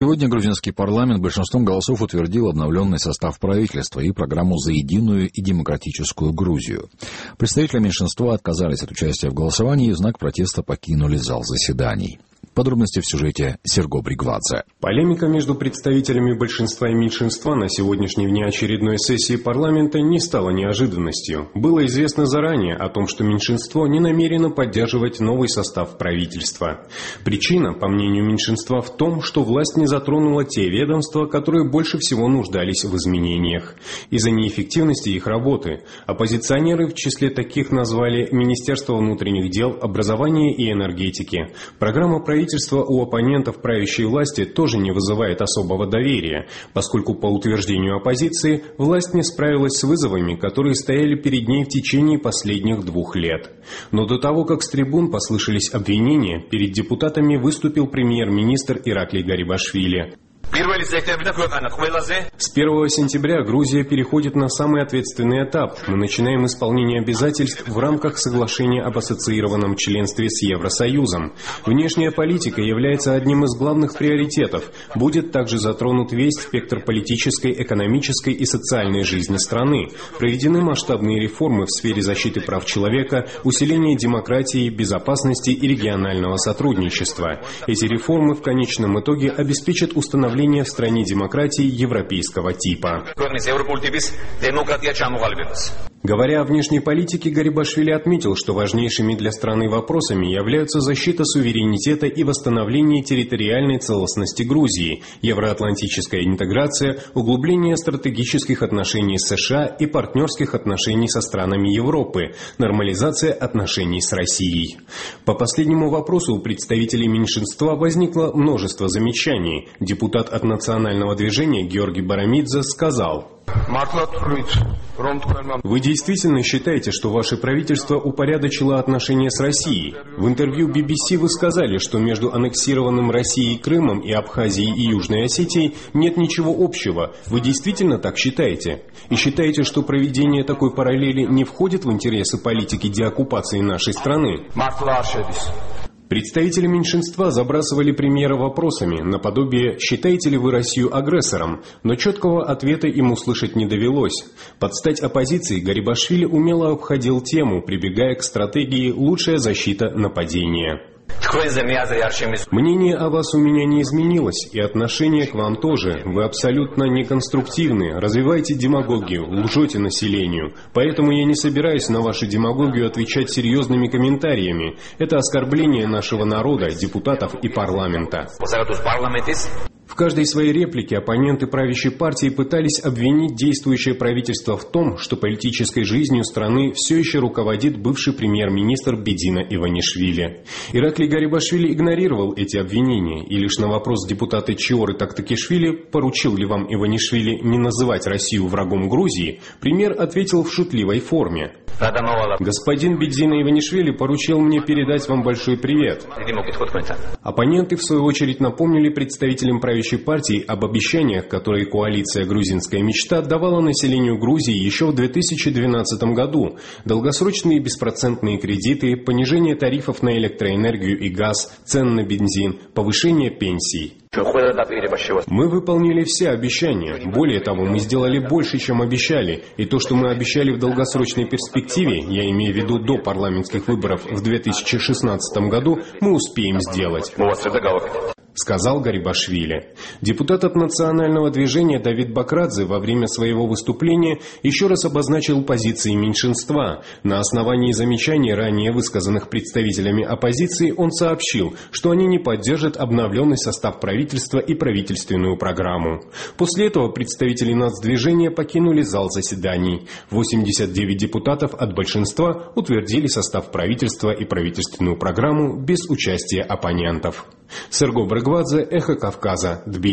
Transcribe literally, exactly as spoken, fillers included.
Сегодня грузинский парламент большинством голосов утвердил обновленный состав правительства и программу «За единую и демократическую Грузию». Представители меньшинства отказались от участия в голосовании и в знак протеста покинули зал заседаний. Подробности в сюжете Серго Бригвадзе. Полемика между представителями большинства и меньшинства на сегодняшней внеочередной сессии парламента не стала неожиданностью. Было известно заранее о том, что меньшинство не намерено поддерживать новый состав правительства. Причина, по мнению меньшинства, в том, что власть не затронула те ведомства, которые больше всего нуждались в изменениях. Из-за неэффективности их работы оппозиционеры в числе таких назвали Министерство внутренних дел, образования и энергетики. Программа правительства у оппонентов правящей власти тоже не вызывает особого доверия, поскольку, по утверждению оппозиции, власть не справилась с вызовами, которые стояли перед ней в течение последних двух лет. Но до того, как с трибун послышались обвинения, перед депутатами выступил премьер-министр Ираклий Гарибашвили. С первого сентября Грузия переходит на самый ответственный этап. Мы начинаем исполнение обязательств в рамках соглашения об ассоциированном членстве с Евросоюзом. Внешняя политика является одним из главных приоритетов. Будет также затронут весь спектр политической, экономической и социальной жизни страны. Проведены масштабные реформы в сфере защиты прав человека, усиления демократии, безопасности и регионального сотрудничества. Эти реформы в конечном итоге обеспечат установление в стране демократии европейского типа. Говоря о внешней политике, Гарибашвили отметил, что важнейшими для страны вопросами являются защита суверенитета и восстановление территориальной целостности Грузии, евроатлантическая интеграция, углубление стратегических отношений с США и партнерских отношений со странами Европы, нормализация отношений с Россией. По последнему вопросу у представителей меньшинства возникло множество замечаний. Депутат от национального движения Георгий Барамидзе сказал: «Вы действительно считаете, что ваше правительство упорядочило отношения с Россией? В интервью би би си вы сказали, что между аннексированным Россией Крымом и Абхазией и Южной Осетией нет ничего общего. Вы действительно так считаете? И считаете, что проведение такой параллели не входит в интересы политики деоккупации нашей страны?» Представители меньшинства забрасывали премьера вопросами, наподобие «Считаете ли вы Россию агрессором?», но четкого ответа им услышать не довелось. Под стать оппозиции Гарибашвили умело обходил тему, прибегая к стратегии «лучшая защита нападения». Мнение о вас у меня не изменилось, и отношение к вам тоже. Вы абсолютно неконструктивны, развиваете демагогию, лжете населению. Поэтому я не собираюсь на вашу демагогию отвечать серьезными комментариями. Это оскорбление нашего народа, депутатов и парламента. В каждой своей реплике оппоненты правящей партии пытались обвинить действующее правительство в том, что политической жизнью страны все еще руководит бывший премьер-министр Бедина Иванишвили. Ираклий Гарибашвили игнорировал эти обвинения, и лишь на вопрос депутата Чиоры Тактакишвили, поручил ли вам Иванишвили не называть Россию врагом Грузии, премьер ответил в шутливой форме: «Господин Бедина Иванишвили поручил мне передать вам большой привет». Оппоненты, в свою очередь, напомнили представителям правящей партии об обещаниях, которые коалиция «Грузинская мечта» давала населению Грузии еще в две тысячи двенадцатом году. Долгосрочные беспроцентные кредиты, понижение тарифов на электроэнергию и газ, цен на бензин, повышение пенсий. Мы выполнили все обещания. Более того, мы сделали больше, чем обещали. И то, что мы обещали в долгосрочной перспективе, я имею в виду до парламентских выборов в две тысячи шестнадцатом году, мы успеем сделать, сказал Гарибашвили. Депутат от национального движения Давид Бакрадзе во время своего выступления еще раз обозначил позиции меньшинства. На основании замечаний, ранее высказанных представителями оппозиции, он сообщил, что они не поддержат обновленный состав правительства и правительственную программу. После этого представители нацдвижения покинули зал заседаний. восемьдесят девять депутатов от большинства утвердили состав правительства и правительственную программу без участия оппонентов. Серго Бригвадзе, Эхо Кавказа, Тбилиси.